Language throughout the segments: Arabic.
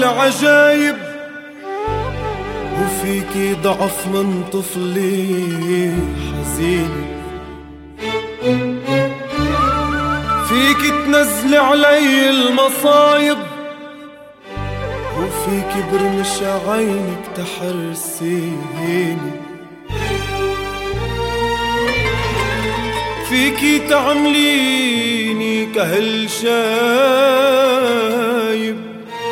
عجايب، وفيكي ضعف من طفلي حزين، فيكي تنزلي علي المصايب، وفيكي برمش عينك تحرسيني، فيكي تعمليني كهل شايب،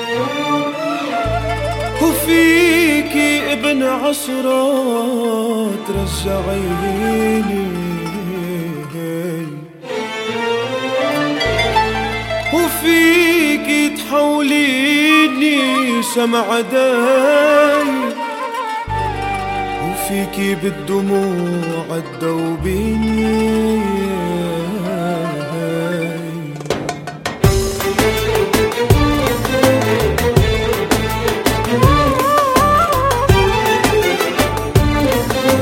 وفيكي ابن عشرة ترجعيني، وفيكي تحوليني شمع داي، وفيكي بالدموع تدوبيني.